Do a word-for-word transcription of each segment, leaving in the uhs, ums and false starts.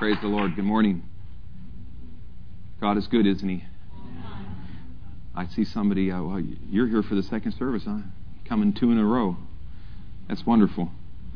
Praise the Lord. Good morning. God is good, isn't He? I see somebody, uh, well, you're here for the second service, huh? Coming two in a row. That's wonderful.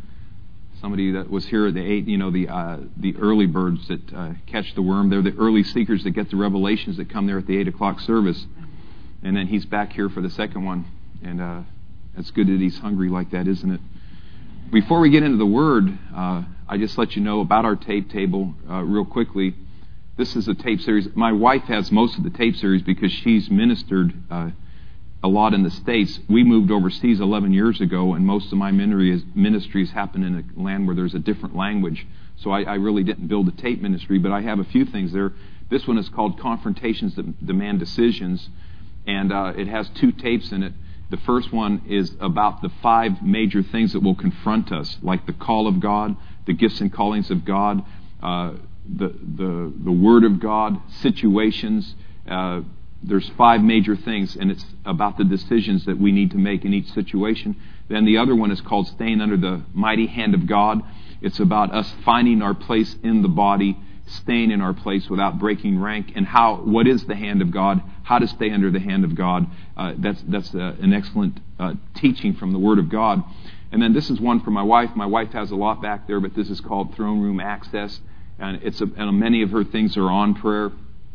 Somebody that was here at the eight, you know, the uh, the early birds that uh, catch the worm. They're the early seekers that get the revelations that come there at the eight o'clock service. And then he's back here for the second one. And uh, it's good that he's hungry like that, isn't it? Before we get into the Word, uh, I just let you know about our tape table uh, real quickly. This is a tape series. My wife has most of the tape series because she's ministered uh, a lot in the States. We moved overseas eleven years ago, and most of my ministries happen in a land where there's a different language. So I, I really didn't build a tape ministry, but I have a few things there. This one is called Confrontations That Demand Decisions, and uh, it has two tapes in it. The first one is about the five major things that will confront us, like the call of God, the gifts and callings of God, uh, the the the Word of God, situations. Uh, there's five major things, and it's about the decisions that we need to make in each situation. Then the other one is called Staying Under the Mighty Hand of God. It's about us finding our place in the body, staying in our place without breaking rank, and how what is the hand of God, how to stay under the hand of God. Uh, that's that's uh, an excellent uh, teaching from the Word of God. And then this is one for my wife. My wife has a lot back there, but this is called Throne Room Access, and it's a, and many of her things are on prayer.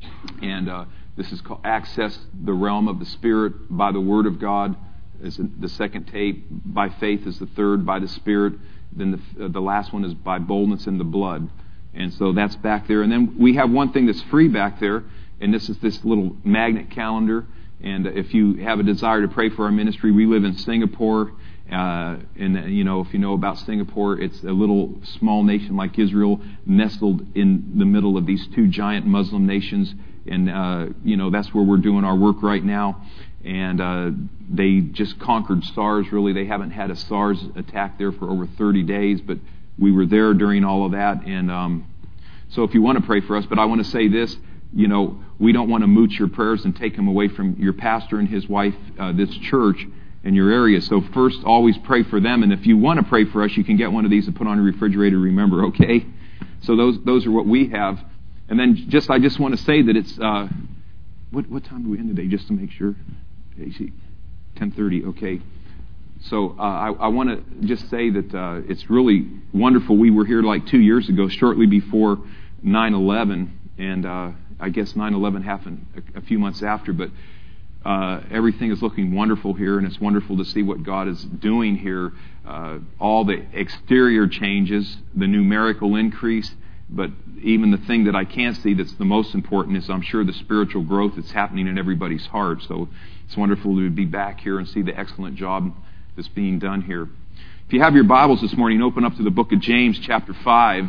And uh, this is called Access the Realm of the Spirit by the Word of God. Is the second tape. By Faith is the third. By the Spirit. Then the uh, the last one is By Boldness in the Blood. And so that's back there. And then we have one thing that's free back there, and this is this little magnet calendar. And if you have a desire to pray for our ministry, we live in Singapore. Uh, and, you know, if you know about Singapore, it's a little small nation like Israel, nestled in the middle of these two giant Muslim nations. And, uh, you know, that's where we're doing our work right now. And uh, they just conquered SARS, really. They haven't had a SARS attack there for over thirty days, but we were there during all of that. And um, so if you want to pray for us, but I want to say this, you know, we don't want to mooch your prayers and take them away from your pastor and his wife, uh, this church in your area. So first, always pray for them. And if you want to pray for us, you can get one of these and put on your refrigerator, remember, okay? So those those are what we have. And then just I just want to say that it's, uh, what what time do we end today, just to make sure? ten thirty, okay. So uh, I, I want to just say that uh, it's really wonderful. We were here like two years ago, shortly before nine eleven, and uh, I guess nine eleven happened a, a few months after, but uh, everything is looking wonderful here, and it's wonderful to see what God is doing here. Uh, all the exterior changes, the numerical increase, but even the thing that I can't see that's the most important is, I'm sure, the spiritual growth that's happening in everybody's heart. So it's wonderful to be back here and see the excellent job that's being done here. If you have your Bibles this morning, open up to the book of James, chapter five.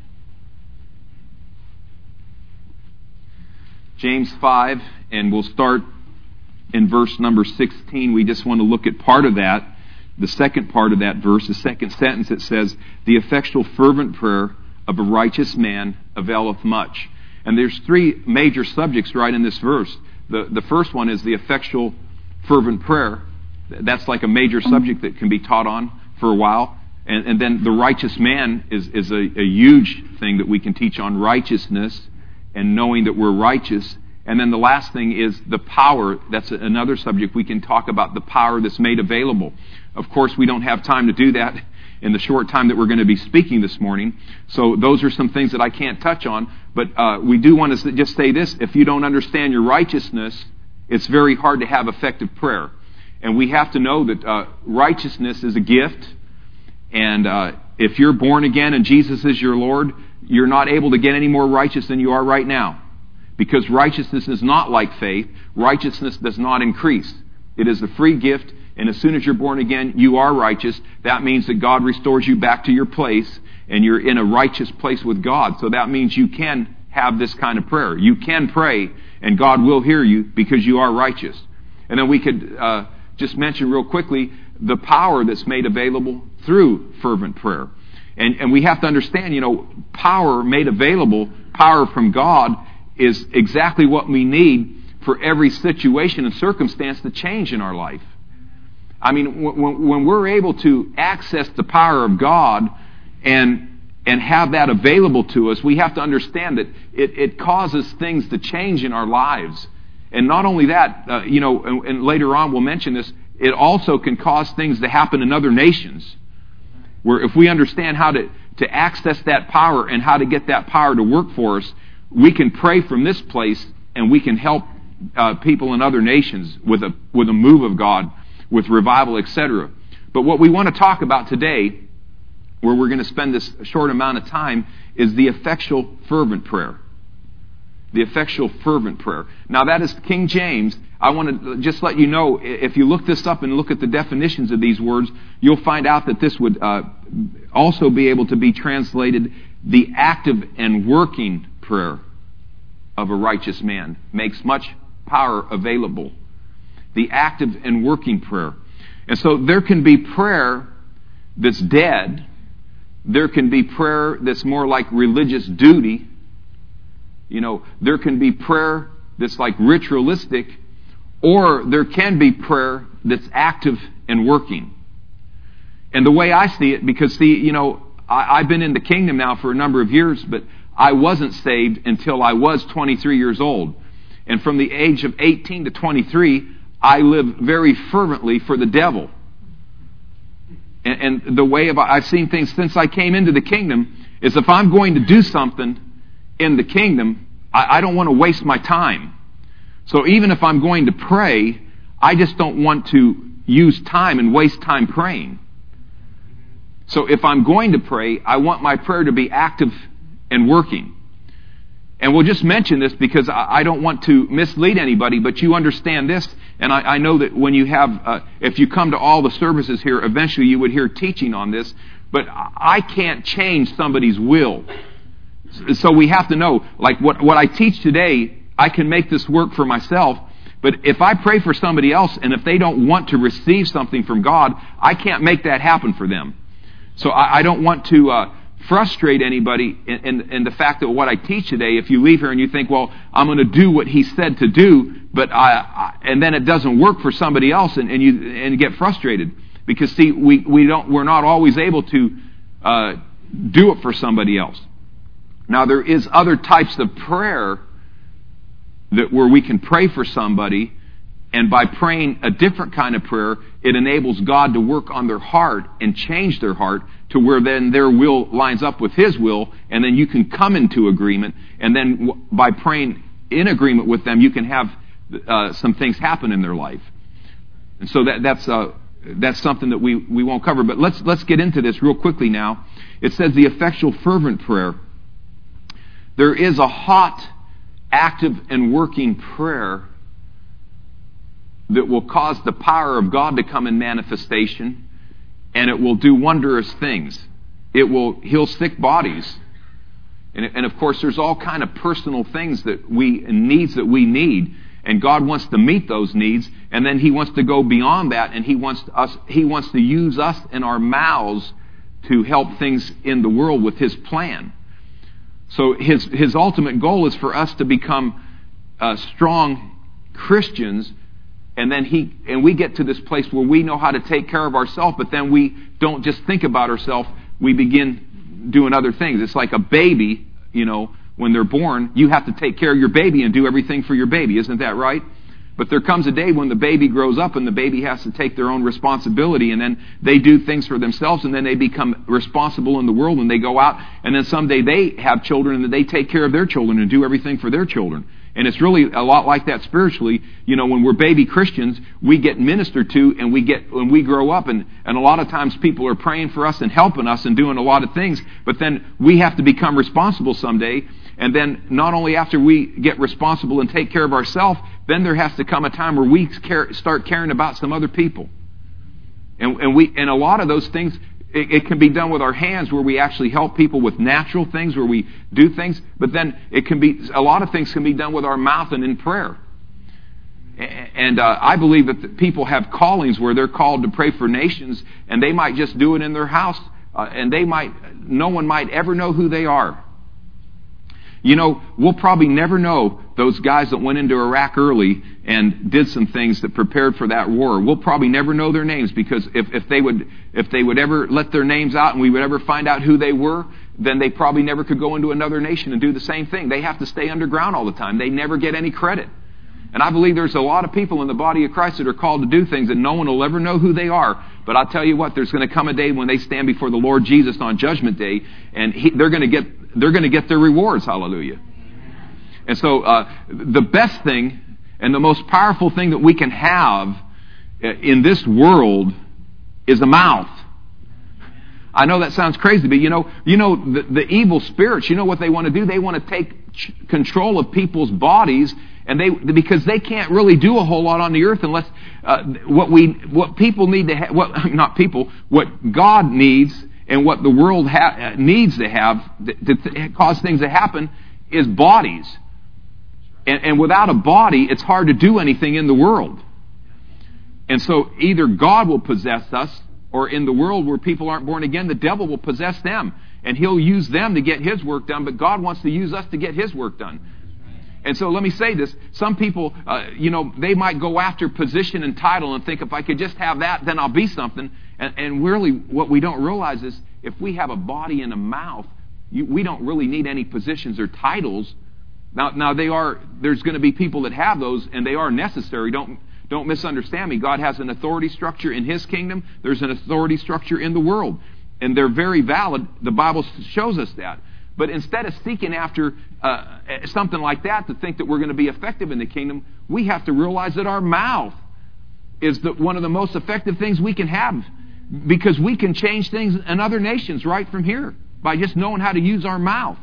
James five, and we'll start in verse number sixteen. We just want to look at part of that, the second part of that verse, the second sentence. It says, "The effectual fervent prayer of a righteous man availeth much." And there's three major subjects right in this verse. The, the first one is the effectual fervent prayer. That's like a major subject that can be taught on for a while. And, and then the righteous man is, is a, a huge thing that we can teach on, righteousness and knowing that we're righteous. And then the last thing is the power. That's another subject. We can talk about the power that's made available. Of course, we don't have time to do that in the short time that we're going to be speaking this morning. So those are some things that I can't touch on. But uh, we do want to just say this. If you don't understand your righteousness, it's very hard to have effective prayer. And we have to know that uh, righteousness is a gift. And uh, if you're born again and Jesus is your Lord, you're not able to get any more righteous than you are right now. Because righteousness is not like faith. Righteousness does not increase. It is a free gift. And as soon as you're born again, you are righteous. That means that God restores you back to your place. And you're in a righteous place with God. So that means you can have this kind of prayer. You can pray and God will hear you because you are righteous. And then we could... Uh, just mention real quickly the power that's made available through fervent prayer. And, and we have to understand, you know, power made available, power from God, is exactly what we need for every situation and circumstance to change in our life. I mean, when, when we're able to access the power of God and and have that available to us, we have to understand that it, it causes things to change in our lives. And not only that, uh, you know, and, and later on we'll mention this, it also can cause things to happen in other nations. Where if we understand how to, to access that power and how to get that power to work for us, we can pray from this place and we can help uh, people in other nations with a with a move of God, with revival, et cetera. But what we want to talk about today, where we're going to spend this short amount of time, is the effectual fervent prayer. The effectual fervent prayer. Now that is King James. I want to just let you know, if you look this up and look at the definitions of these words, you'll find out that this would uh, also be able to be translated the active and working prayer of a righteous man. Makes much power available. The active and working prayer. And so there can be prayer that's dead. There can be prayer that's more like religious duty. You know, there can be prayer that's like ritualistic, or there can be prayer that's active and working. And the way I see it, because see, you know, I, I've been in the kingdom now for a number of years, but I wasn't saved until I was twenty-three years old. And from the age of eighteen to twenty-three, I lived very fervently for the devil. And, and the way of, I've seen things since I came into the kingdom is if I'm going to do something in the kingdom, I, I don't want to waste my time. So even if I'm going to pray, I just don't want to use time and waste time praying. So if I'm going to pray, I want my prayer to be active and working. And we'll just mention this because I, I don't want to mislead anybody, but you understand this, and I, I know that when you have, uh, if you come to all the services here, eventually you would hear teaching on this, but I can't change somebody's will. So we have to know, like what, what I teach today, I can make this work for myself, but if I pray for somebody else and if they don't want to receive something from God, I can't make that happen for them. So I, I don't want to uh, frustrate anybody in, in, in the fact that what I teach today, if you leave here and you think, well, I'm going to do what he said to do, but I, I, and then it doesn't work for somebody else, and, and you and you get frustrated. Because see, we, we don't we're not always able to uh, do it for somebody else. Now there is other types of prayer that where we can pray for somebody, and by praying a different kind of prayer, it enables God to work on their heart and change their heart to where then their will lines up with His will, and then you can come into agreement, and then by praying in agreement with them, you can have uh, some things happen in their life. And so that, that's uh, that's something that we, we won't cover. But let's let's get into this real quickly now. It says the effectual fervent prayer. There is a hot, active, and working prayer that will cause the power of God to come in manifestation, and it will do wondrous things. It will heal sick bodies. And, and of course, there's all kind of personal things that we, needs that we need. And God wants to meet those needs, and then He wants to go beyond that, and He wants to us, He wants to use us and our mouths to help things in the world with His plan. So His His ultimate goal is for us to become uh, strong Christians, and then He and we get to this place where we know how to take care of ourselves, but then we don't just think about ourselves, we begin doing other things. It's like a baby, you know, when they're born, you have to take care of your baby and do everything for your baby. Isn't that right? But there comes a day when the baby grows up and the baby has to take their own responsibility, and then they do things for themselves, and then they become responsible in the world, and they go out, and then someday they have children and they take care of their children and do everything for their children. And it's really a lot like that spiritually. You know, when we're baby Christians, we get ministered to, and we get when we grow up, and, and a lot of times people are praying for us and helping us and doing a lot of things, but then we have to become responsible someday. And then not only after we get responsible and take care of ourselves, then there has to come a time where we care, start caring about some other people. And, and we and a lot of those things, it, it can be done with our hands, where we actually help people with natural things, where we do things. But then it can be a lot of things can be done with our mouth and in prayer. And uh, I believe that the people have callings where they're called to pray for nations, and they might just do it in their house, uh, and they might no one might ever know who they are. You know, we'll probably never know those guys that went into Iraq early and did some things that prepared for that war. We'll probably never know their names, because if, if they would if they would ever let their names out and we would ever find out who they were, then they probably never could go into another nation and do the same thing. They have to stay underground all the time. They never get any credit. And I believe there's a lot of people in the body of Christ that are called to do things that no one will ever know who they are. But I'll tell you what, there's going to come a day when they stand before the Lord Jesus on Judgment Day, and he, they're going to get they're going to get their rewards. Hallelujah. And so uh, the best thing and the most powerful thing that we can have in this world is a mouth. I know that sounds crazy, but you know, you know the, the evil spirits, you know what they want to do? They want to take ch- control of people's bodies, and they because they can't really do a whole lot on the earth unless uh, what we what people need to have, what not people, what God needs and what the world ha- needs to have to, to cause things to happen is bodies. And, and without a body, it's hard to do anything in the world. And so either God will possess us, or in the world where people aren't born again, the devil will possess them. And he'll use them to get his work done, but God wants to use us to get his work done. And so let me say this. Some people, uh, you know, they might go after position and title and think if I could just have that, then I'll be something. And, and really what we don't realize is if we have a body and a mouth, you, we don't really need any positions or titles. Now, now they are, there's going to be people that have those, and they are necessary. Don't Don't misunderstand me. God has an authority structure in His kingdom. There's an authority structure in the world. And they're very valid. The Bible shows us that. But instead of seeking after uh, something like that to think that we're going to be effective in the kingdom, we have to realize that our mouth is the, one of the most effective things we can have. Because we can change things in other nations right from here by just knowing how to use our mouth.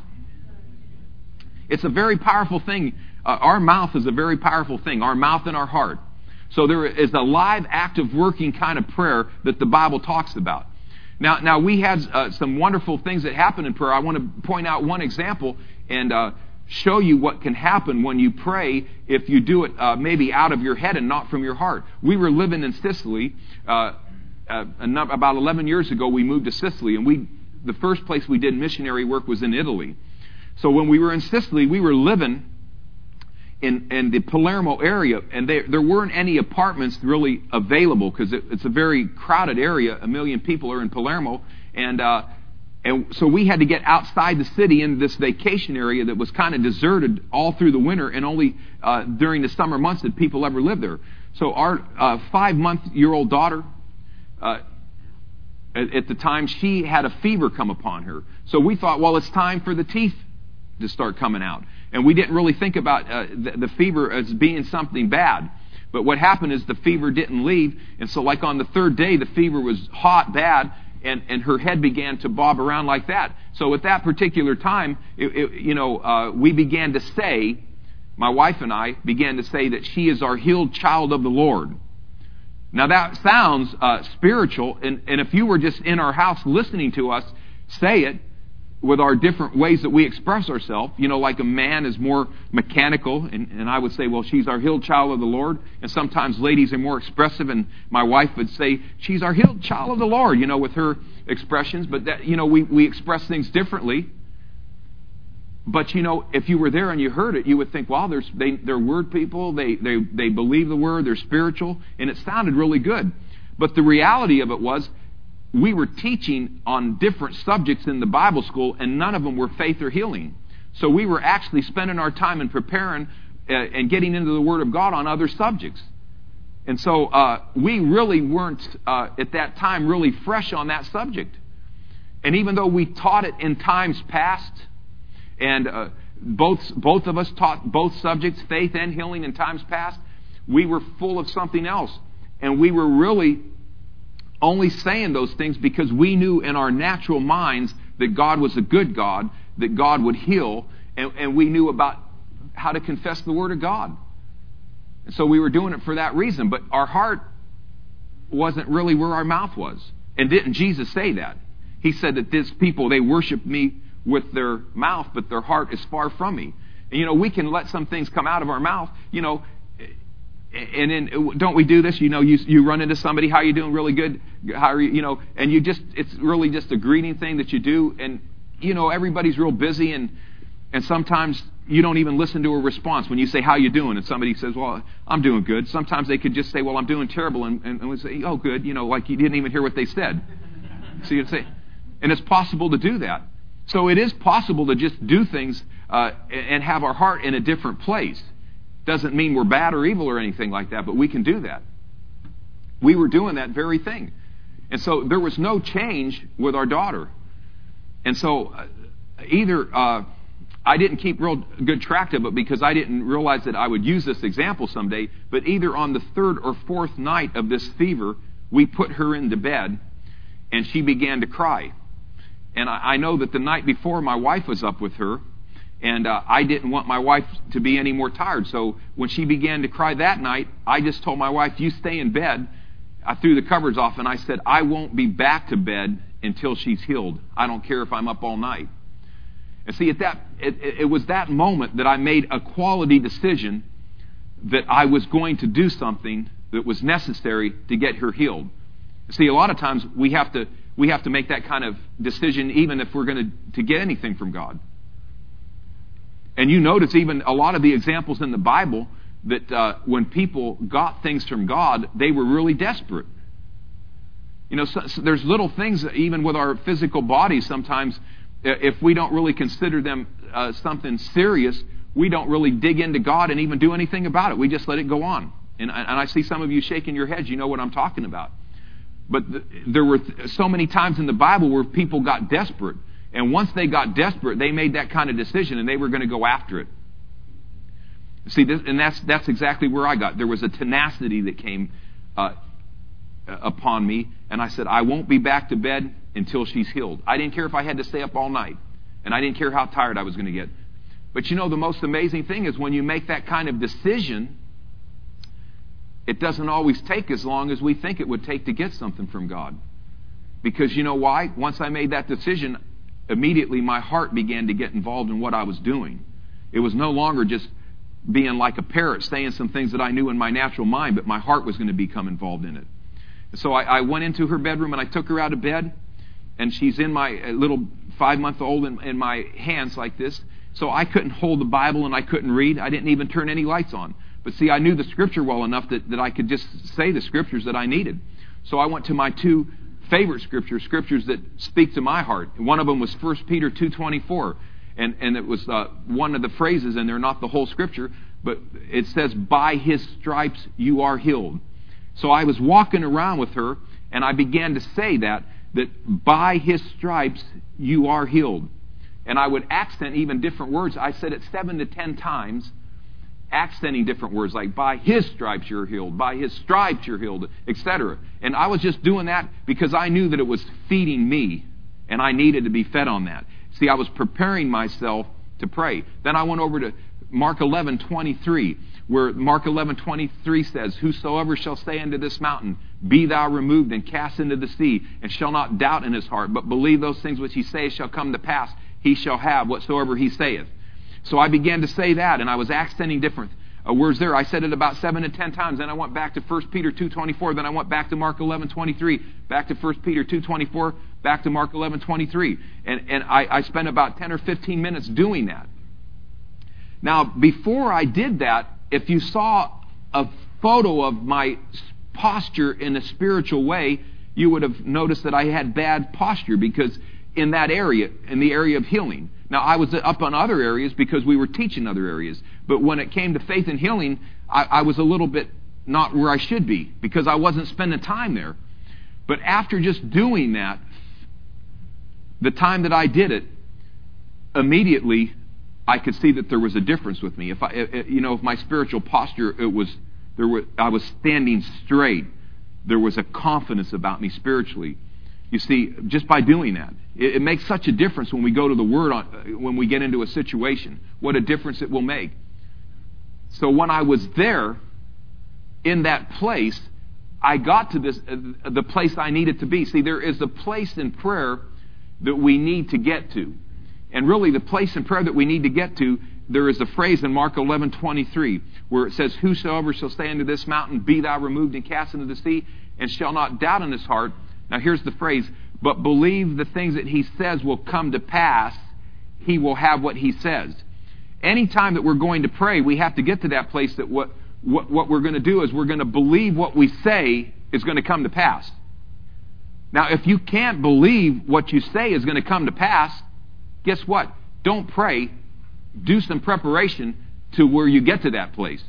It's a very powerful thing. Uh, our mouth is a very powerful thing. Our mouth and our heart. So there is a live, active, working kind of prayer that the Bible talks about. Now, now we had uh, some wonderful things that happen in prayer. I want to point out one example and uh, show you what can happen when you pray if you do it uh, maybe out of your head and not from your heart. We were living in Sicily. Uh, uh, about eleven years ago, we moved to Sicily, and we the first place we did missionary work was in Italy. So when we were in Sicily, we were living in, in the Palermo area, and they, there weren't any apartments really available because it, it's a very crowded area. A million people are in Palermo, and uh, and so we had to get outside the city in this vacation area that was kind of deserted all through the winter, and only uh, during the summer months did people ever live there. So our uh, five-month-year-old daughter, uh, at, at the time, she had a fever come upon her. So we thought, well, it's time for the teeth to start coming out. And we didn't really think about uh, the, the fever as being something bad. But what happened is the fever didn't leave. And so like on the third day, the fever was hot, bad, and, and her head began to bob around like that. So at that particular time, it, it, you know, uh, we began to say, my wife and I began to say that she is our healed child of the Lord. Now that sounds uh, spiritual, and, and if you were just in our house listening to us say it, with our different ways that we express ourselves, you know, like a man is more mechanical, and, and I would say, well, she's our healed child of the Lord. And sometimes ladies are more expressive, and my wife would say, she's our healed child of the Lord, you know, with her expressions. But, that, you know, we, we express things differently. But, you know, if you were there and you heard it, you would think, wow, there's, they, they're word people, they, they, they believe the word, they're spiritual, and it sounded really good. But the reality of it was, we were teaching on different subjects in the Bible school, and none of them were faith or healing. So we were actually spending our time in preparing uh, and getting into the Word of God on other subjects. And so uh, we really weren't, uh, at that time, really fresh on that subject. And even though we taught it in times past, and uh, both, both of us taught both subjects, faith and healing, in times past, we were full of something else. And we were really only saying those things because we knew in our natural minds that God was a good God, that God would heal, and, and we knew about how to confess the Word of God. And so we were doing it for that reason, but our heart wasn't really where our mouth was. And didn't Jesus say that? He said that this people, they worship me with their mouth, but their heart is far from me. And you know, we can let some things come out of our mouth, you know, and then don't we do this? You know, you you run into somebody, how you doing? Really good. How are you? You know, and you just, it's really just a greeting thing that you do. And, you know, everybody's real busy, and and sometimes you don't even listen to a response when you say, how you doing? And somebody says, well, I'm doing good. Sometimes they could just say, well, I'm doing terrible. And, and, and we say, oh, good. You know, like you didn't even hear what they said. So you'd say, and it's possible to do that. So it is possible to just do things uh, and have our heart in a different place. Doesn't mean we're bad or evil or anything like that, but we can do that. We were doing that very thing. And so there was no change with our daughter. And so uh, either uh, I didn't keep real good track of it because I didn't realize that I would use this example someday, but either on the third or fourth night of this fever, we put her into bed and she began to cry. And I, I know that the night before my wife was up with her, and uh, I didn't want my wife to be any more tired. So when she began to cry that night, I just told my wife, you stay in bed. I threw the covers off and I said, I won't be back to bed until she's healed. I don't care if I'm up all night. And see, at that, it, it was that moment that I made a quality decision that I was going to do something that was necessary to get her healed. See, a lot of times we have to we have to make that kind of decision even if we're going to, to get anything from God. And you notice even a lot of the examples in the Bible that uh, when people got things from God, they were really desperate. You know, so, so there's little things, even with our physical bodies, sometimes, if we don't really consider them uh, something serious, we don't really dig into God and even do anything about it. We just let it go on. And, and I see some of you shaking your heads. You know what I'm talking about. But the, there were th- so many times in the Bible where people got desperate. And once they got desperate, they made that kind of decision and they were going to go after it. See, this, and that's that's exactly where I got. There was a tenacity that came uh, upon me, and I said, I won't be back to bed until she's healed. I didn't care if I had to stay up all night, and I didn't care how tired I was going to get. But you know, the most amazing thing is when you make that kind of decision, it doesn't always take as long as we think it would take to get something from God. Because you know why? Once I made that decision, immediately my heart began to get involved in what I was doing. It was no longer just being like a parrot, saying some things that I knew in my natural mind, but my heart was going to become involved in it. So I, I went into her bedroom and I took her out of bed, and she's in my little five-month-old in, in my hands like this. So I couldn't hold the Bible and I couldn't read. I didn't even turn any lights on. But see, I knew the Scripture well enough that, that I could just say the Scriptures that I needed. So I went to my two favorite Scriptures, Scriptures that speak to my heart. One of them was First Peter two twenty-four. And, and it was uh, one of the phrases in there, not the whole Scripture, but it says, by His stripes you are healed. So I was walking around with her, and I began to say that, that by His stripes you are healed. And I would accent even different words. I said it seven to ten times, accenting different words, like by His stripes you're healed, by His stripes you're healed, et cetera. And I was just doing that because I knew that it was feeding me, and I needed to be fed on that. See, I was preparing myself to pray. Then I went over to Mark eleven twenty-three, where Mark eleven twenty-three says, whosoever shall say unto this mountain, be thou removed and cast into the sea, and shall not doubt in his heart, but believe those things which he saith shall come to pass, he shall have whatsoever he saith. So I began to say that, and I was accenting different uh, words there. I said it about seven to ten times. Then I went back to First Peter two twenty-four. Then I went back to Mark eleven twenty-three. Back to First Peter two twenty-four. Back to Mark eleven twenty-three. And, and I, I spent about ten or fifteen minutes doing that. Now, before I did that, if you saw a photo of my posture in a spiritual way, you would have noticed that I had bad posture because in that area, in the area of healing. Now, I was up on other areas because we were teaching other areas. But when it came to faith and healing, I, I was a little bit not where I should be because I wasn't spending time there. But after just doing that, the time that I did it, immediately I could see that there was a difference with me. If I, you know, if my spiritual posture, it was there was I was standing straight. There was a confidence about me spiritually. You see, just by doing that, it, it makes such a difference when we go to the Word on, when we get into a situation. What a difference it will make. So when I was there, in that place, I got to this uh, the place I needed to be. See, there is a place in prayer that we need to get to. And really, the place in prayer that we need to get to, there is a phrase in Mark eleven twenty-three where it says, whosoever shall say unto this mountain, be thou removed and cast into the sea, and shall not doubt in his heart. Now here's the phrase, but believe the things that he says will come to pass, he will have what he says. Anytime that we're going to pray, we have to get to that place that what, what, what we're going to do is we're going to believe what we say is going to come to pass. Now, if you can't believe what you say is going to come to pass, guess what? Don't pray. Do some preparation to where you get to that place.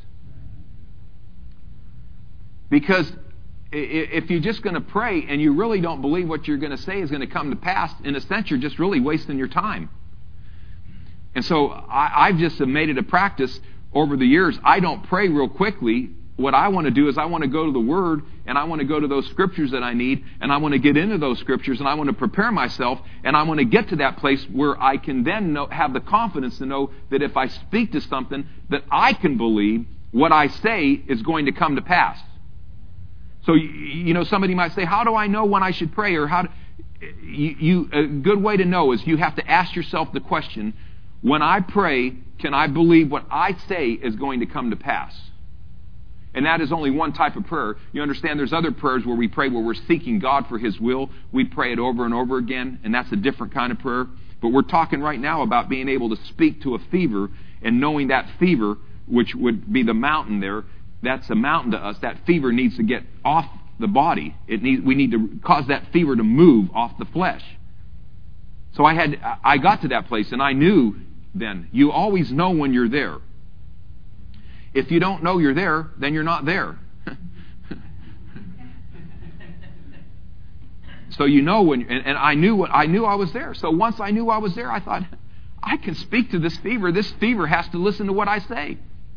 Because if you're just going to pray and you really don't believe what you're going to say is going to come to pass, in a sense, you're just really wasting your time. And so I, I've just made it a practice over the years. I don't pray real quickly. What I want to do is I want to go to the Word, and I want to go to those Scriptures that I need, and I want to get into those Scriptures, and I want to prepare myself, and I want to get to that place where I can then know, have the confidence to know that if I speak to something, that I can believe what I say is going to come to pass. So, you know, somebody might say, how do I know when I should pray? Or how do, you, you, a good way to know is you have to ask yourself the question, when I pray, can I believe what I say is going to come to pass? And that is only one type of prayer. You understand there's other prayers where we pray where we're seeking God for His will. We pray it over and over again, and that's a different kind of prayer. But we're talking right now about being able to speak to a fever and knowing that fever, which would be the mountain there, that's a mountain to us. That fever needs to get off the body. It needs, we need to cause that fever to move off the flesh. So I had, I got to that place, and I knew then. You always know when you're there. If you don't know you're there, then you're not there. So you know when, and, and I knew what I knew I was there. So once I knew I was there, I thought, I can speak to this fever. This fever has to listen to what I say.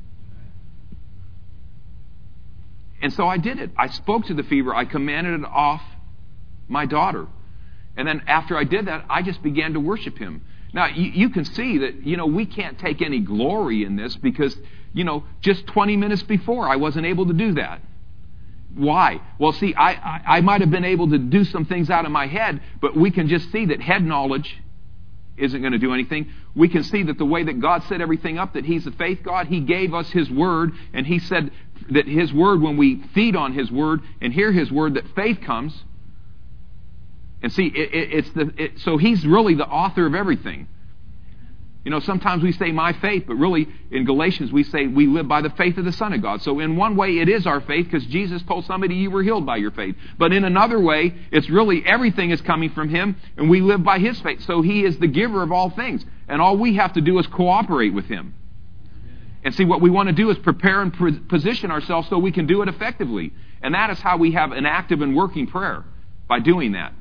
And so I did it. I spoke to the fever. I commanded it off my daughter. And then after I did that, I just began to worship Him. Now, you, you can see that, you know, we can't take any glory in this because, you know, just twenty minutes before, I wasn't able to do that. Why? Well, see, I, I, I might have been able to do some things out of my head, but we can just see that head knowledge isn't going to do anything. We can see that the way that God set everything up, that He's a faith God, He gave us His Word, and He said that His Word, when we feed on His Word and hear His Word, that faith comes. And see, it, it, it's the it, so He's really the author of everything. You know, sometimes we say my faith, but really in Galatians we say we live by the faith of the Son of God. So in one way it is our faith because Jesus told somebody you were healed by your faith. But in another way, it's really everything is coming from Him and we live by His faith. So He is the giver of all things. And all we have to do is cooperate with Him. And see, what we want to do is prepare and position ourselves so we can do it effectively. And that is how we have an active and working prayer, by doing that.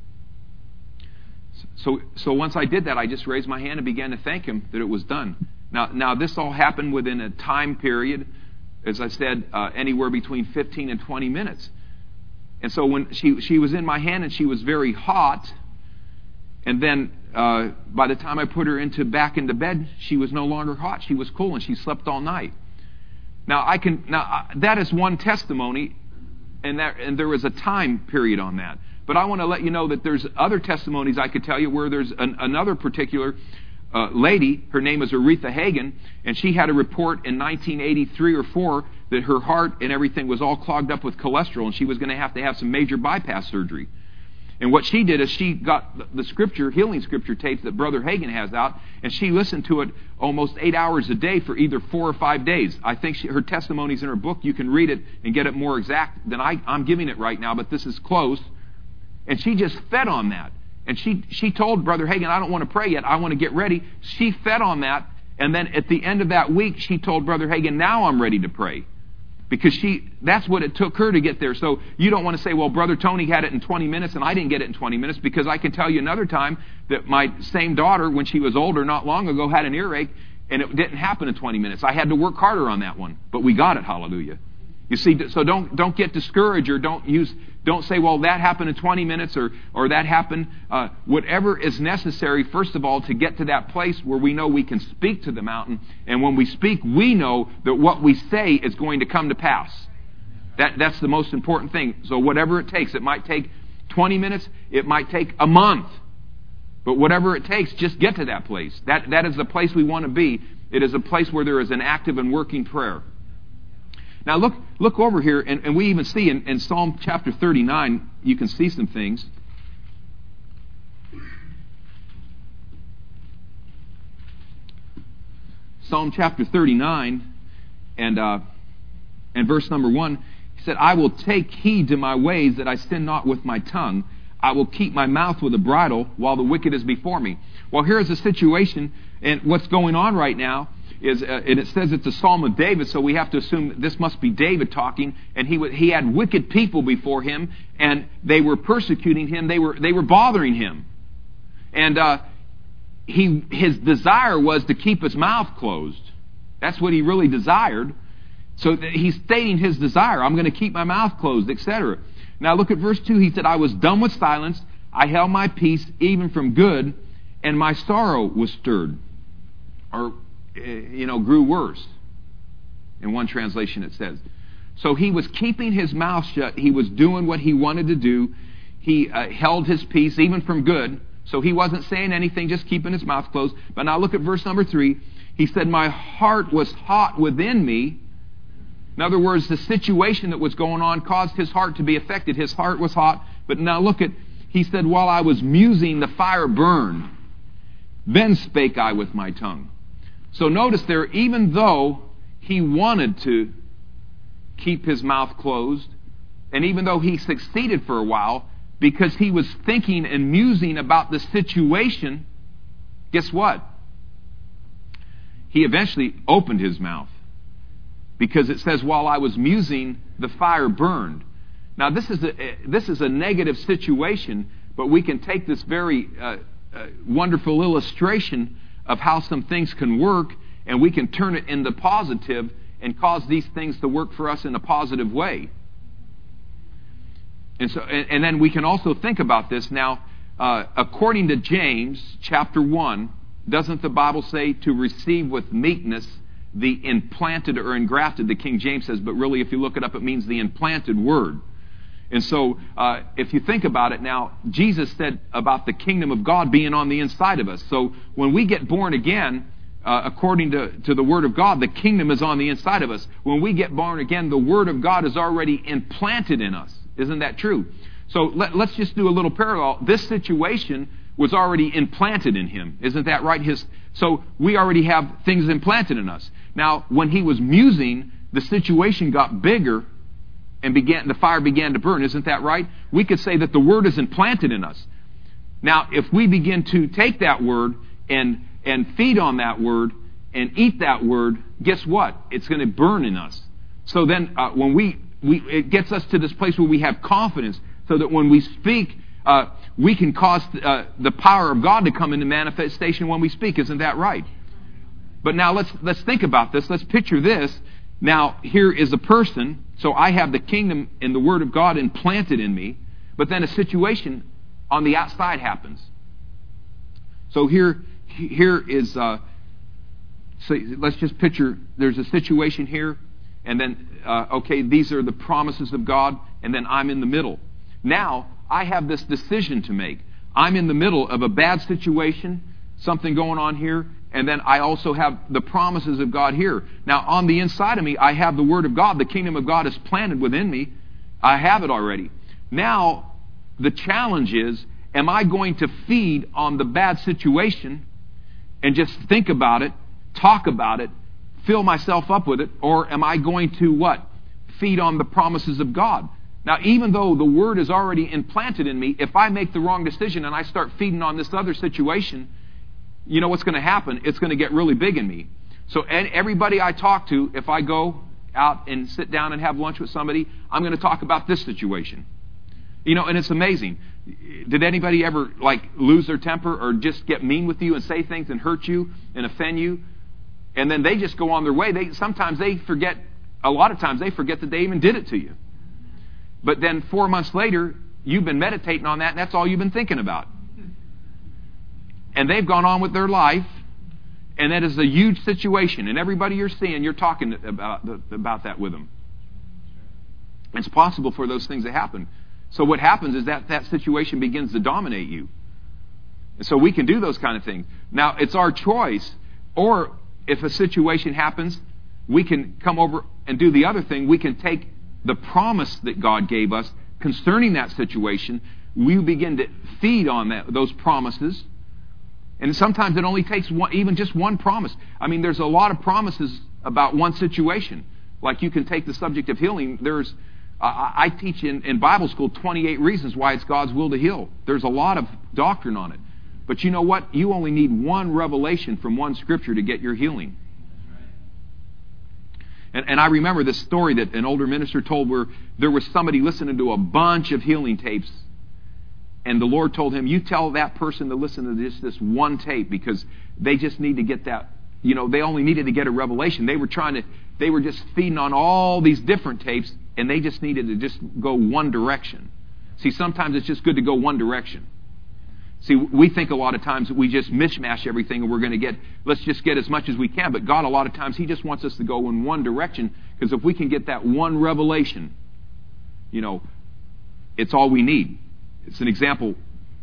So so once I did that, I just raised my hand and began to thank Him that it was done. Now, now this all happened within a time period, as I said, uh, anywhere between fifteen and twenty minutes. And so when she, she was in my hand and she was very hot, and then uh, by the time I put her into back into bed, she was no longer hot. She was cool and she slept all night. Now, I can now uh, that is one testimony, and, that, and there was a time period on that. But I want to let you know that there's other testimonies I could tell you where there's an, another particular uh, lady, her name is Aretha Hagen, and she had a report in nineteen eighty-three or four that her heart and everything was all clogged up with cholesterol, and she was going to have to have some major bypass surgery. And what she did is she got the, the scripture, healing scripture tapes that Brother Hagen has out, and she listened to it almost eight hours a day for either four or five days. I think she, her testimony's in her book. You can read it and get it more exact than I, I'm giving it right now, but this is close. And she just fed on that. And she, she told Brother Hagen, I don't want to pray yet. I want to get ready. She fed on that. And then at the end of that week, she told Brother Hagen, now I'm ready to pray. Because she that's what it took her to get there. So you don't want to say, well, Brother Tony had it in twenty minutes and I didn't get it in twenty minutes. Because I can tell you another time that my same daughter, when she was older, not long ago, had an earache. And it didn't happen in twenty minutes. I had to work harder on that one. But we got it, hallelujah. You see, so don't don't get discouraged or don't use don't say, well, that happened in twenty minutes or or that happened. Uh, whatever is necessary, first of all, to get to that place where we know we can speak to the mountain, and when we speak, we know that what we say is going to come to pass. That that's the most important thing. So whatever it takes, it might take twenty minutes, it might take a month, but whatever it takes, just get to that place. That that is the place we want to be. It is a place where there is an active and working prayer. Now look look over here, and, and we even see in, in Psalm chapter thirty-nine, you can see some things. Psalm chapter thirty-nine, and uh, and verse number one, he said, I will take heed to my ways that I sin not with my tongue. I will keep my mouth with a bridle while the wicked is before me. Well, here's a situation, and what's going on right now is, uh, and it says it's a Psalm of David, so we have to assume this must be David talking, and he he had wicked people before him, and they were persecuting him, they were they were bothering him. And uh, he his desire was to keep his mouth closed. That's what he really desired. So he's stating his desire. I'm going to keep my mouth closed, et cetera. Now look at verse two. He said, I was dumb with silence. I held my peace even from good, and my sorrow was stirred. Or, you know, grew worse. In one translation it says. So he was keeping his mouth shut. He was doing what he wanted to do. He uh, held his peace even from good. So he wasn't saying anything, just keeping his mouth closed. But now look at verse number three. He said, my heart was hot within me. In other words, the situation that was going on caused his heart to be affected. His heart was hot. But now look at, he said, while I was musing, the fire burned. Then spake I with my tongue. So notice there, even though he wanted to keep his mouth closed, and even though he succeeded for a while, because he was thinking and musing about the situation, guess what? He eventually opened his mouth. Because it says, while I was musing, the fire burned. Now, this is a, this is a negative situation, but we can take this very uh, uh, wonderful illustration of how some things can work, and we can turn it into positive and cause these things to work for us in a positive way. And so, and, and then we can also think about this. Now, uh, according to James chapter one, doesn't the Bible say to receive with meekness the implanted or engrafted, the King James says, but really if you look it up, it means the implanted word. And so uh, if you think about it now, Jesus said about the kingdom of God being on the inside of us. So when we get born again, uh, according to, to the Word of God, the kingdom is on the inside of us. When we get born again, the Word of God is already implanted in us. Isn't that true? So let, let's just do a little parallel. This situation was already implanted in him. Isn't that right? His, so we already have things implanted in us. Now, when he was musing, the situation got bigger and began, the fire began to burn. Isn't that right? We could say that the Word is implanted in us. Now, if we begin to take that Word and, and feed on that Word and eat that Word, guess what? It's going to burn in us. So then uh, when we, we, it gets us to this place where we have confidence so that when we speak, uh, we can cause uh, the power of God to come into manifestation when we speak. Isn't that right? But now let's let's think about this. Let's picture this. Now, here is a person. So I have the kingdom and the Word of God implanted in me. But then a situation on the outside happens. So here, here is, uh, so let's just picture, there's a situation here. And then, uh, okay, these are the promises of God. And then I'm in the middle. Now, I have this decision to make. I'm in the middle of a bad situation, something going on here. And then I also have the promises of God here. Now, on the inside of me, I have the Word of God. The kingdom of God is planted within me. I have it already. Now, the challenge is, am I going to feed on the bad situation and just think about it, talk about it, fill myself up with it, or am I going to what? Feed on the promises of God. Now, even though the Word is already implanted in me, if I make the wrong decision and I start feeding on this other situation, you know what's going to happen? It's going to get really big in me. So everybody I talk to, if I go out and sit down and have lunch with somebody, I'm going to talk about this situation. You know, and it's amazing. Did anybody ever, like, lose their temper or just get mean with you and say things and hurt you and offend you? And then they just go on their way. They sometimes they forget, a lot of times they forget that they even did it to you. But then four months later, you've been meditating on that, and that's all you've been thinking about. And they've gone on with their life, and that is a huge situation. And everybody you're seeing, you're talking about, about that with them. It's possible for those things to happen. So what happens is that that situation begins to dominate you. And so we can do those kind of things. Now, it's our choice. Or if a situation happens, we can come over and do the other thing. We can take the promise that God gave us concerning that situation. We begin to feed on that, those promises. And sometimes it only takes one, even just one promise. I mean, there's a lot of promises about one situation. Like you can take the subject of healing. There's I, I teach in, in Bible school twenty-eight reasons why it's God's will to heal. There's a lot of doctrine on it. But you know what? You only need one revelation from one Scripture to get your healing. And, and I remember this story that an older minister told where there was somebody listening to a bunch of healing tapes. And the Lord told him, you tell that person to listen to this, this one tape because they just need to get that, you know, they only needed to get a revelation. They were trying to, they were just feeding on all these different tapes and they just needed to just go one direction. See, sometimes it's just good to go one direction. See, we think a lot of times that we just mishmash everything and we're going to get, let's just get as much as we can. But God, a lot of times, He just wants us to go in one direction because if we can get that one revelation, you know, it's all we need. It's an example.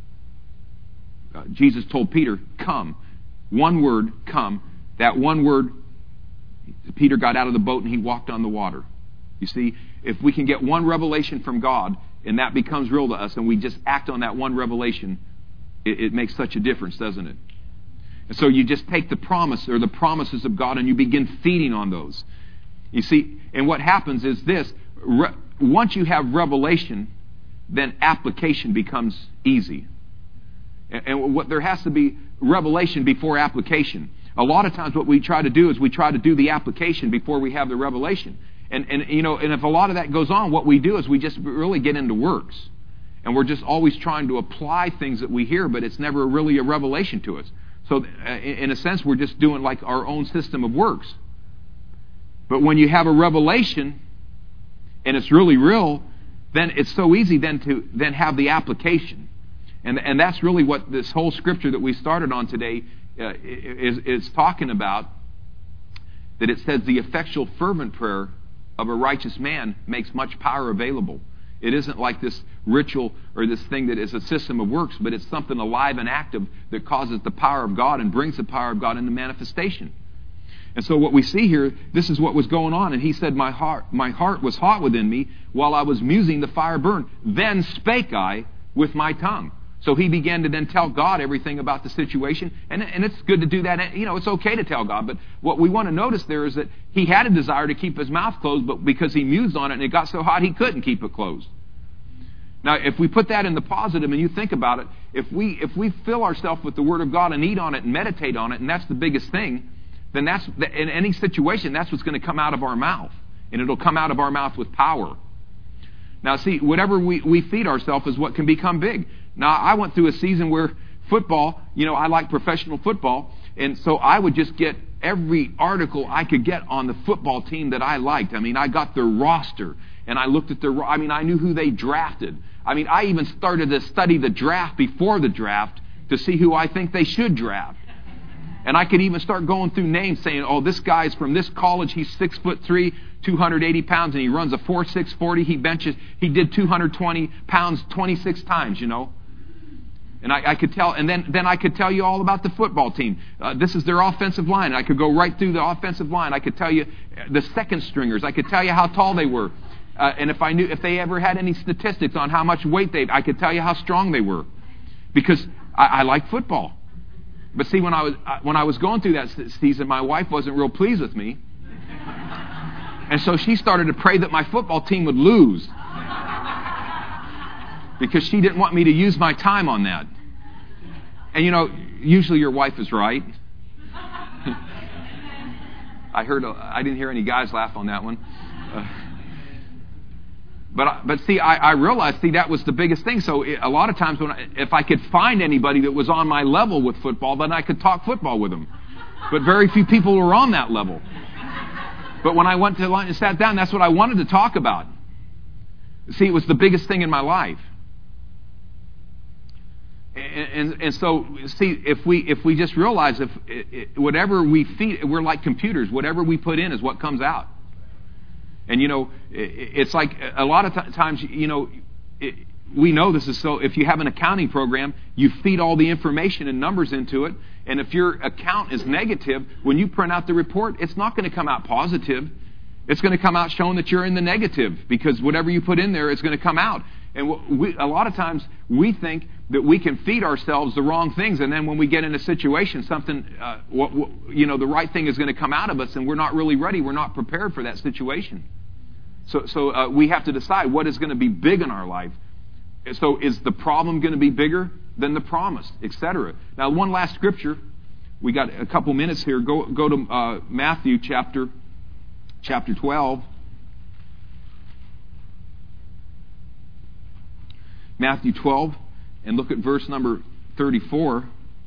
Uh, Jesus told Peter, come. One word, come. That one word, Peter got out of the boat and he walked on the water. You see, if we can get one revelation from God and that becomes real to us and we just act on that one revelation, it, it makes such a difference, doesn't it? And so you just take the promise or the promises of God and you begin feeding on those. You see, and what happens is this, re- once you have revelation, then application becomes easy. And, and what there has to be revelation before application. A lot of times what we try to do is we try to do the application before we have the revelation. And, and you know, and if a lot of that goes on, what we do is we just really get into works. And we're just always trying to apply things that we hear, but it's never really a revelation to us. So uh, in a sense, we're just doing like our own system of works. But when you have a revelation, and it's really real, then it's so easy then to then have the application. And, and that's really what this whole scripture that we started on today uh, is, is talking about. That it says the effectual fervent prayer of a righteous man makes much power available. It isn't like this ritual or this thing that is a system of works, but it's something alive and active that causes the power of God and brings the power of God into manifestation. And so what we see here, this is what was going on. And he said, my heart, my heart was hot within me while I was musing, the fire burned. Then spake I with my tongue. So he began to then tell God everything about the situation. And, and it's good to do that. You know, it's okay to tell God. But what we want to notice there is that he had a desire to keep his mouth closed, but because he mused on it and it got so hot, he couldn't keep it closed. Now, if we put that in the positive and you think about it, if we if we fill ourselves with the Word of God and eat on it and meditate on it, and that's the biggest thing, then that's, in any situation, that's what's going to come out of our mouth. And it'll come out of our mouth with power. Now, see, whatever we, we feed ourselves is what can become big. Now, I went through a season where football, you know, I like professional football, and so I would just get every article I could get on the football team that I liked. I mean, I got their roster, and I looked at their, I mean, I knew who they drafted. I mean, I even started to study the draft before the draft to see who I think they should draft. And I could even start going through names saying, oh, this guy's from this college, he's six foot three, two hundred eighty pounds, and he runs a four six forty, he benches, he did two hundred twenty pounds twenty-six times, you know. And I, I could tell, and then, then I could tell you all about the football team. Uh, this is their offensive line. And I could go right through the offensive line. I could tell you the second stringers. I could tell you how tall they were. Uh, and if I knew, if they ever had any statistics on how much weight they, I could tell you how strong they were. Because I, I like football. But see, when I was when I was going through that season, my wife wasn't real pleased with me. And so she started to pray that my football team would lose. Because she didn't want me to use my time on that. And you know, usually your wife is right. I heard, I didn't hear any guys laugh on that one. Uh, But but see, I, I realized, see, that was the biggest thing. So it, a lot of times, when I, if I could find anybody that was on my level with football, then I could talk football with them. But very few people were on that level. But when I went to lunch and sat down, that's what I wanted to talk about. See, it was the biggest thing in my life. And, and, and so, see, if we if we just realize if it, it, whatever we feed, we're like computers. Whatever we put in is what comes out. And, you know, it's like a lot of t- times, you know, it, we know this is so, if you have an accounting program, you feed all the information and numbers into it. And if your account is negative, when you print out the report, it's not going to come out positive. It's going to come out showing that you're in the negative because whatever you put in there is going to come out. And we, a lot of times we think that we can feed ourselves the wrong things. And then when we get in a situation, something, uh, what, what, you know, the right thing is going to come out of us and we're not really ready. We're not prepared for that situation. So, so uh, we have to decide what is going to be big in our life. So is the problem going to be bigger than the promise, et cetera? Now, one last scripture. We got a couple minutes here. Go go to uh, Matthew chapter chapter twelve. Matthew twelve, and look at verse number thirty-four.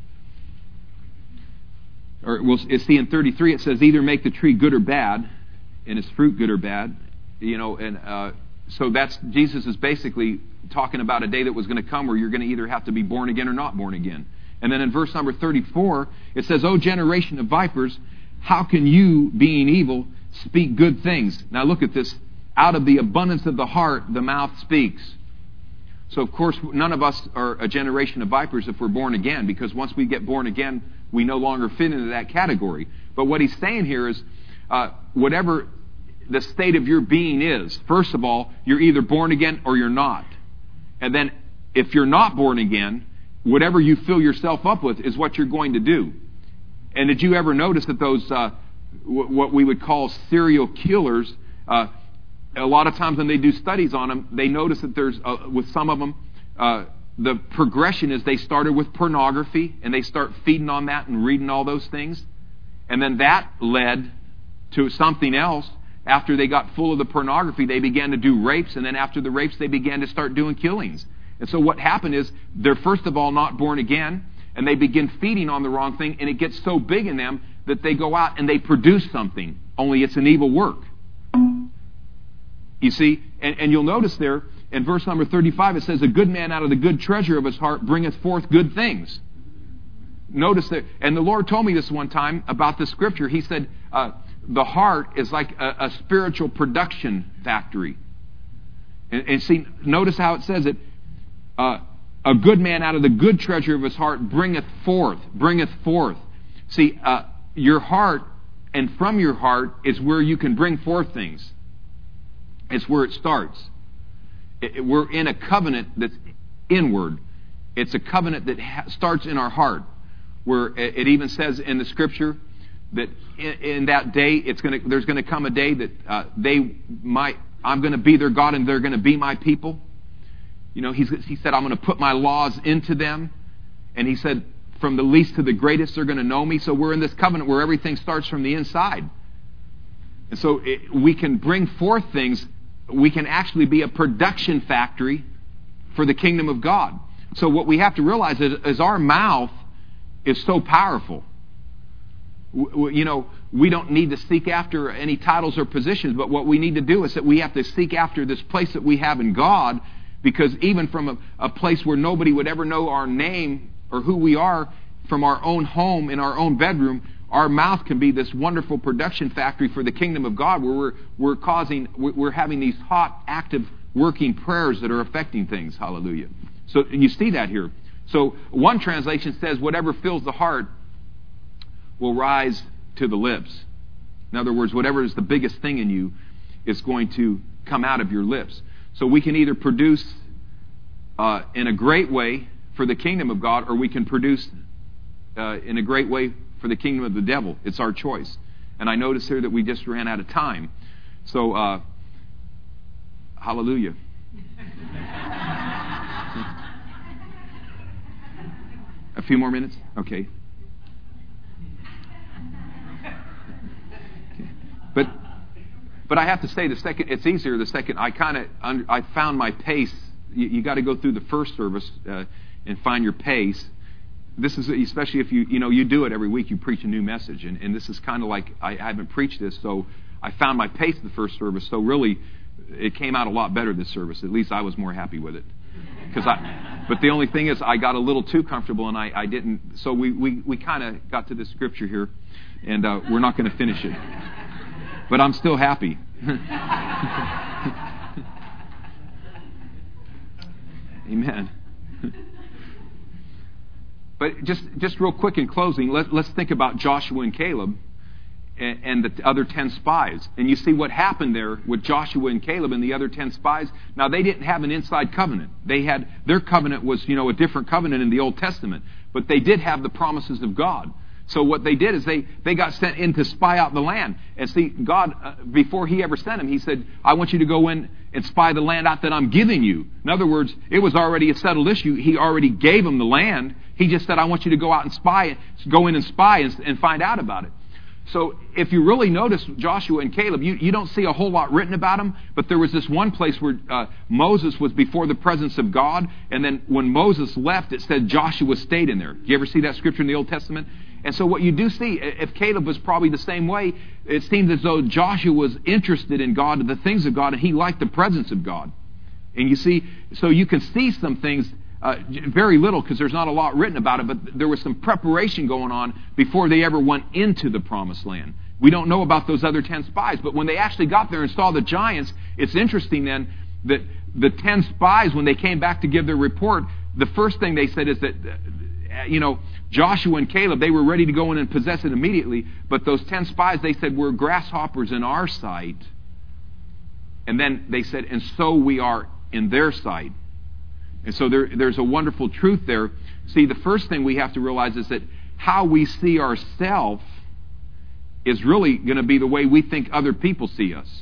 Or we'll see in thirty-three it says, either make the tree good or bad, and its fruit good or bad. You know, and uh, so that's Jesus is basically talking about a day that was going to come where you're going to either have to be born again or not born again. And then in verse number thirty-four, it says, O generation of vipers, how can you, being evil, speak good things? Now look at this. Out of the abundance of the heart, the mouth speaks. So of course, none of us are a generation of vipers if we're born again, because once we get born again, we no longer fit into that category. But what he's saying here is, uh, whatever the state of your being is, first of all, you're either born again or you're not. And then if you're not born again, whatever you fill yourself up with is what you're going to do. And did you ever notice that those, uh, w- what we would call serial killers, uh, a lot of times when they do studies on them, they notice that there's, uh, with some of them, uh, the progression is they started with pornography and they start feeding on that and reading all those things. And then that led to something else. After they got full of the pornography, they began to do rapes. And then after the rapes, they began to start doing killings. And so what happened is they're first of all not born again. And they begin feeding on the wrong thing. And it gets so big in them that they go out and they produce something. Only it's an evil work. You see? And, and you'll notice there, in verse number thirty-five, it says, a good man out of the good treasure of his heart bringeth forth good things. Notice that, and the Lord told me this one time about the scripture. He said, uh, the heart is like a, a spiritual production factory. And, and see, notice how it says it. Uh, a good man out of the good treasure of his heart bringeth forth, bringeth forth. See, uh, your heart, and from your heart is where you can bring forth things. It's where it starts. It, it, we're in a covenant that's inward. It's a covenant that ha- starts in our heart. Where it, it even says in the scripture that in, in that day, it's going to, there's going to come a day that uh, they might, I'm going to be their God and they're going to be my people. You know, he's, he said, I'm going to put my laws into them. And he said, from the least to the greatest, they're going to know me. So we're in this covenant where everything starts from the inside. And so it, we can bring forth things. We can actually be a production factory for the kingdom of God. So what we have to realize is, is our mouth is so powerful. You know, we don't need to seek after any titles or positions, but what we need to do is that we have to seek after this place that we have in God, because even from a, a place where nobody would ever know our name or who we are, from our own home, in our own bedroom, our mouth can be this wonderful production factory for the kingdom of God, where we're, we're causing, we're having these hot, active, working prayers that are affecting things. Hallelujah. So you see that here. So one translation says, whatever fills the heart will rise to the lips. In other words, whatever is the biggest thing in you is going to come out of your lips. So we can either produce uh, in a great way for the kingdom of God, or we can produce uh, in a great way for the kingdom of the devil. It's our choice. And I notice here that we just ran out of time. So, uh, hallelujah. A few more minutes? Okay. But but I have to say, the second it's easier. The second I kind of I found my pace. You, you got to go through the first service uh, and find your pace. This is especially if you you know you do it every week. You preach a new message, and, and this is kind of like I, I haven't preached this, so I found my pace in the first service. So really, it came out a lot better this service. At least I was more happy with it. Because I, but the only thing is, I got a little too comfortable, and I, I didn't. So we we, we kind of got to this scripture here, and uh, we're not going to finish it. But I'm still happy. Amen. But just just real quick in closing, let, let's think about Joshua and Caleb and, and the other ten spies. And you see what happened there with Joshua and Caleb and the other ten spies. Now, they didn't have an inside covenant. They had their covenant was, you know, a different covenant in the Old Testament. But they did have the promises of God. So what they did is they, they got sent in to spy out the land. And see, God, uh, before He ever sent them, He said, I want you to go in and spy the land out that I'm giving you. In other words, it was already a settled issue. He already gave them the land. He just said, I want you to go out and spy, go in and spy and, and find out about it. So if you really notice Joshua and Caleb, you, you don't see a whole lot written about them, but there was this one place where uh, Moses was before the presence of God, and then when Moses left, it said Joshua stayed in there. Do you ever see that scripture in the Old Testament? And so what you do see, if Caleb was probably the same way, it seems as though Joshua was interested in God and the things of God, and he liked the presence of God. And you see, so you can see some things, uh, very little because there's not a lot written about it, but there was some preparation going on before they ever went into the promised land. We don't know about those other ten spies, but when they actually got there and saw the giants, it's interesting then that the ten spies, when they came back to give their report, the first thing they said is that, you know, Joshua and Caleb, they were ready to go in and possess it immediately, but those ten spies, they said, we're grasshoppers in our sight. And then they said, and so we are in their sight. And so there, there's a wonderful truth there. See, the first thing we have to realize is that how we see ourselves is really going to be the way we think other people see us.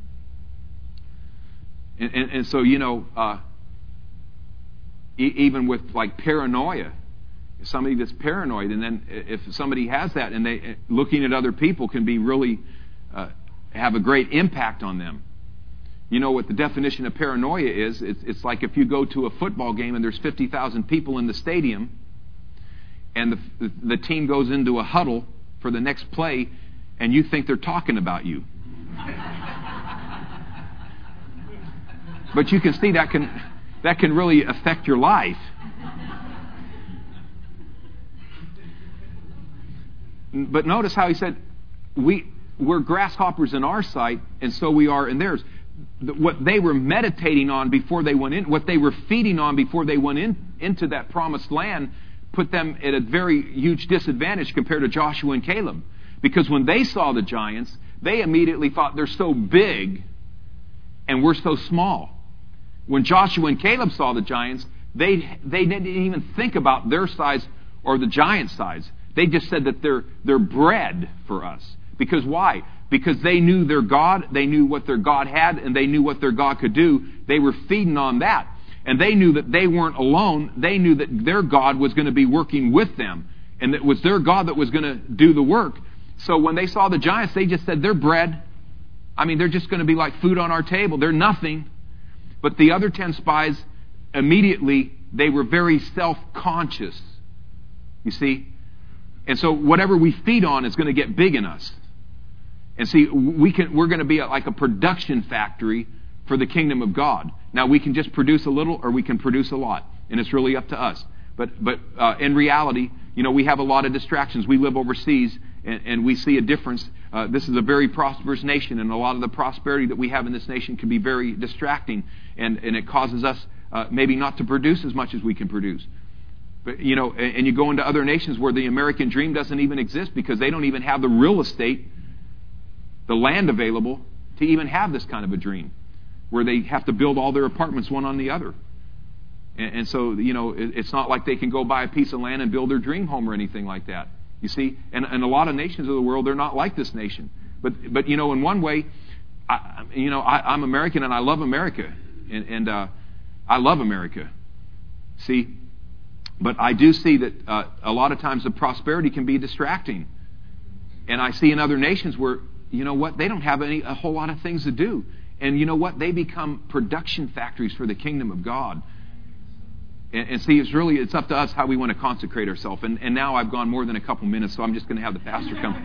And, and, and so, you know, uh, e- even with like paranoia, somebody that's paranoid, and then if somebody has that, and they looking at other people can be really uh, have a great impact on them. You know what the definition of paranoia is? It's, it's like if you go to a football game and there's fifty thousand people in the stadium, and the, the team goes into a huddle for the next play, and you think they're talking about you. But you can see that can that can really affect your life. But notice how he said, we, we're grasshoppers in our sight, and so we are in theirs. What they were meditating on before they went in, what they were feeding on before they went in into that promised land, put them at a very huge disadvantage compared to Joshua and Caleb. Because when they saw the giants, they immediately thought they're so big and we're so small. When Joshua and Caleb saw the giants, they they didn't even think about their size or the giant size. They just said that they're they're bread for us. Because why? Because they knew their God, they knew what their God had, and they knew what their God could do. They were feeding on that. And they knew that they weren't alone. They knew that their God was going to be working with them. And it was their God that was going to do the work. So when they saw the giants, they just said, they're bread. I mean, they're just going to be like food on our table. They're nothing. But the other ten spies, immediately, they were very self-conscious. You see? And so whatever we feed on is going to get big in us. And see, we can, we're going to be like a production factory for the kingdom of God. Now, we can just produce a little or we can produce a lot. And it's really up to us. But but uh, in reality, you know, we have a lot of distractions. We live overseas and, and we see a difference. Uh, this is a very prosperous nation, and a lot of the prosperity that we have in this nation can be very distracting. And, and it causes us uh, maybe not to produce as much as we can produce. But, you know, and, and you go into other nations where the American dream doesn't even exist because they don't even have the real estate, the land available to even have this kind of a dream, where they have to build all their apartments one on the other. And, and so, you know, it, it's not like they can go buy a piece of land and build their dream home or anything like that. You see, and, and a lot of nations of the world, they're not like this nation. But, but you know, in one way, I, you know, I, I'm American and I love America. And, and uh, I love America. See? But I do see that uh, a lot of times the prosperity can be distracting. And I see in other nations where, you know what, they don't have any a whole lot of things to do. And you know what? They become production factories for the kingdom of God. And, and see, it's really, it's up to us how we want to consecrate ourselves. And, and now I've gone more than a couple minutes, so I'm just going to have the pastor come.